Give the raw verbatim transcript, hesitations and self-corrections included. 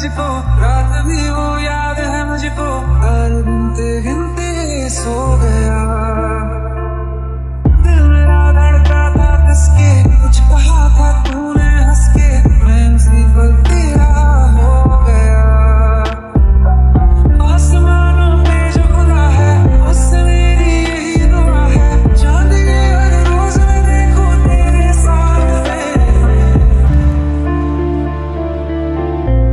मुझको, रात भी वो याद है मुझको, हर गिनते गिनते सो गया।